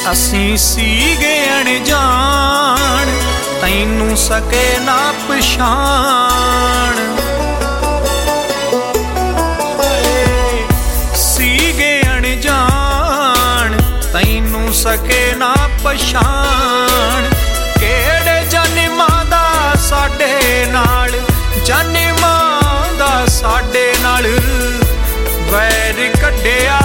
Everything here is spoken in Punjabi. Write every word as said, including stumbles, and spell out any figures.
ਅਸੀਂ ਸੀਗੇ ਅਣਜਾਣ, ਤੈਨੂੰ ਸਕੇ ਨਾ ਪਛਾਣ। ਸੀਗੇ ਅਣਜਾਣ, ਤੈਨੂੰ ਸਕੇ ਨਾ ਪਛਾਣ। ਕਿਹੜੇ ਜਨਮਾਂ ਦਾ ਸਾਡੇ ਨਾਲ, ਜਨਮਾਂ ਦਾ ਸਾਡੇ ਨਾਲ ਵੈਰ ਕੱਢਿਆ